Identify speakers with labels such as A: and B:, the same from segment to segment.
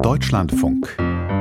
A: Deutschlandfunk.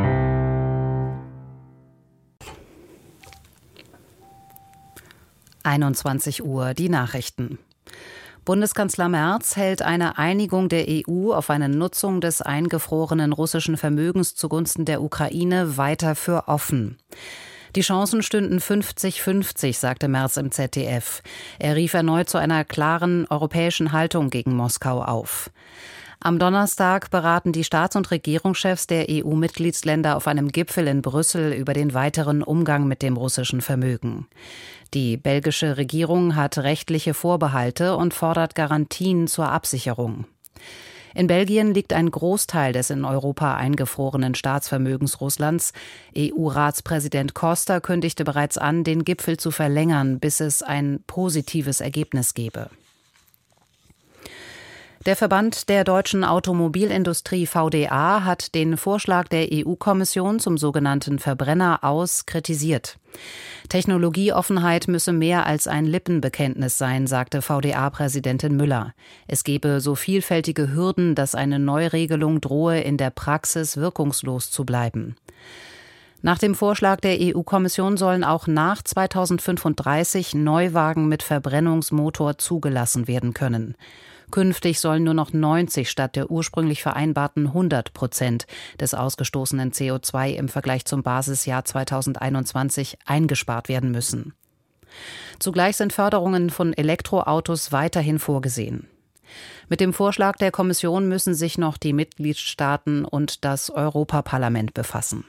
B: Uhr, die Nachrichten. Bundeskanzler Merz hält eine Einigung der EU auf eine Nutzung des eingefrorenen russischen Vermögens zugunsten der Ukraine weiter für offen. Die Chancen stünden 50-50, sagte Merz im ZDF. Er rief erneut zu einer klaren europäischen Haltung gegen Moskau auf. Am Donnerstag beraten die Staats- und Regierungschefs der EU-Mitgliedsländer auf einem Gipfel in Brüssel über den weiteren Umgang mit dem russischen Vermögen. Die belgische Regierung hat rechtliche Vorbehalte und fordert Garantien zur Absicherung. In Belgien liegt ein Großteil des in Europa eingefrorenen Staatsvermögens Russlands. EU-Ratspräsident Costa kündigte bereits an, den Gipfel zu verlängern, bis es ein positives Ergebnis gebe. Der Verband der deutschen Automobilindustrie VDA hat den Vorschlag der EU-Kommission zum sogenannten Verbrenner aus kritisiert. Technologieoffenheit müsse mehr als ein Lippenbekenntnis sein, sagte VDA-Präsidentin Müller. Es gebe so vielfältige Hürden, dass eine Neuregelung drohe, in der Praxis wirkungslos zu bleiben. Nach dem Vorschlag der EU-Kommission sollen auch nach 2035 Neuwagen mit Verbrennungsmotor zugelassen werden können. Künftig sollen nur noch 90 statt der ursprünglich vereinbarten 100% des ausgestoßenen CO2 im Vergleich zum Basisjahr 2021 eingespart werden müssen. Zugleich sind Förderungen von Elektroautos weiterhin vorgesehen. Mit dem Vorschlag der Kommission müssen sich noch die Mitgliedstaaten und das Europaparlament befassen.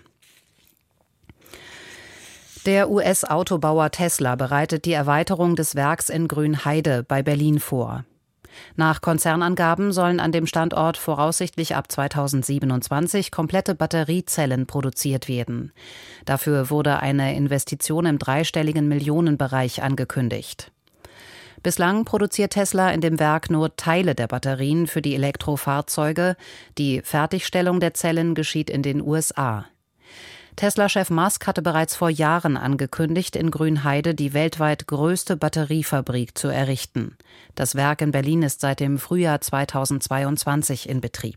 B: Der US-Autobauer Tesla bereitet die Erweiterung des Werks in Grünheide bei Berlin vor. Nach Konzernangaben sollen an dem Standort voraussichtlich ab 2027 komplette Batteriezellen produziert werden. Dafür wurde eine Investition im dreistelligen Millionenbereich angekündigt. Bislang produziert Tesla in dem Werk nur Teile der Batterien für die Elektrofahrzeuge. Die Fertigstellung der Zellen geschieht in den USA. Tesla-Chef Musk hatte bereits vor Jahren angekündigt, in Grünheide die weltweit größte Batteriefabrik zu errichten. Das Werk in Berlin ist seit dem Frühjahr 2022 in Betrieb.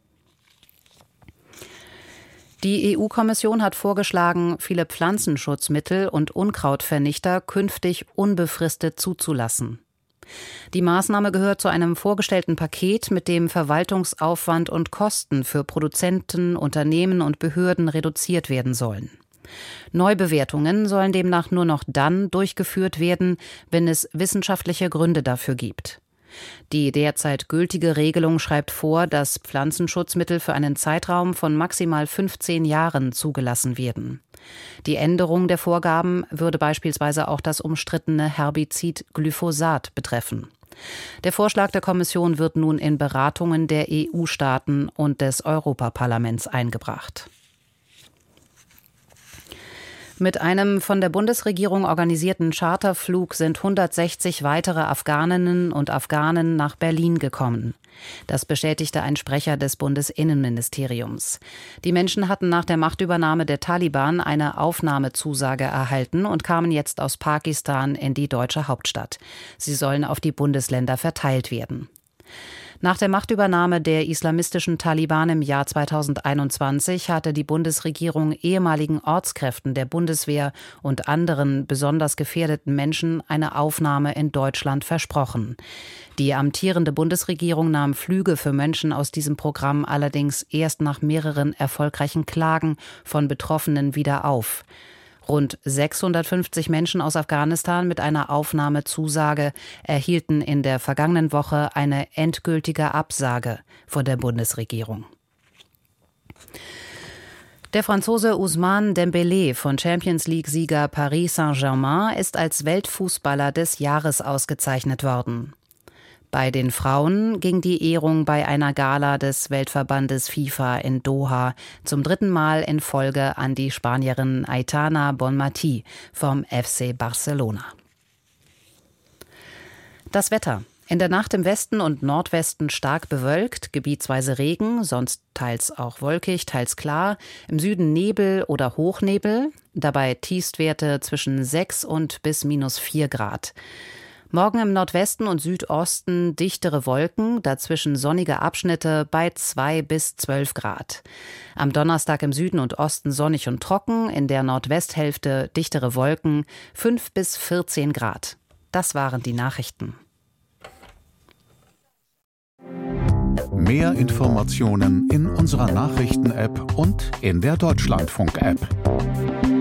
B: Die EU-Kommission hat vorgeschlagen, viele Pflanzenschutzmittel und Unkrautvernichter künftig unbefristet zuzulassen. Die Maßnahme gehört zu einem vorgestellten Paket, mit dem Verwaltungsaufwand und Kosten für Produzenten, Unternehmen und Behörden reduziert werden sollen. Neubewertungen sollen demnach nur noch dann durchgeführt werden, wenn es wissenschaftliche Gründe dafür gibt. Die derzeit gültige Regelung schreibt vor, dass Pflanzenschutzmittel für einen Zeitraum von maximal 15 Jahren zugelassen werden. Die Änderung der Vorgaben würde beispielsweise auch das umstrittene Herbizid Glyphosat betreffen. Der Vorschlag der Kommission wird nun in Beratungen der EU-Staaten und des Europaparlaments eingebracht. Mit einem von der Bundesregierung organisierten Charterflug sind 160 weitere Afghaninnen und Afghanen nach Berlin gekommen. Das bestätigte ein Sprecher des Bundesinnenministeriums. Die Menschen hatten nach der Machtübernahme der Taliban eine Aufnahmezusage erhalten und kamen jetzt aus Pakistan in die deutsche Hauptstadt. Sie sollen auf die Bundesländer verteilt werden. Nach der Machtübernahme der islamistischen Taliban im Jahr 2021 hatte die Bundesregierung ehemaligen Ortskräften der Bundeswehr und anderen besonders gefährdeten Menschen eine Aufnahme in Deutschland versprochen. Die amtierende Bundesregierung nahm Flüge für Menschen aus diesem Programm allerdings erst nach mehreren erfolgreichen Klagen von Betroffenen wieder auf. Rund 650 Menschen aus Afghanistan mit einer Aufnahmezusage erhielten in der vergangenen Woche eine endgültige Absage von der Bundesregierung. Der Franzose Ousmane Dembélé von Champions-League-Sieger Paris Saint-Germain ist als Weltfußballer des Jahres ausgezeichnet worden. Bei den Frauen ging die Ehrung bei einer Gala des Weltverbandes FIFA in Doha zum 3. Mal in Folge an die Spanierin Aitana Bonmatí vom FC Barcelona. Das Wetter. In der Nacht im Westen und Nordwesten stark bewölkt, gebietsweise Regen, sonst teils auch wolkig, teils klar. Im Süden Nebel oder Hochnebel, dabei Tiefstwerte zwischen 6 und bis -4 Grad. Morgen im Nordwesten und Südosten dichtere Wolken, dazwischen sonnige Abschnitte bei 2 bis 12 Grad. Am Donnerstag im Süden und Osten sonnig und trocken, in der Nordwesthälfte dichtere Wolken, 5 bis 14 Grad. Das waren die Nachrichten.
A: Mehr Informationen in unserer Nachrichten-App und in der Deutschlandfunk-App.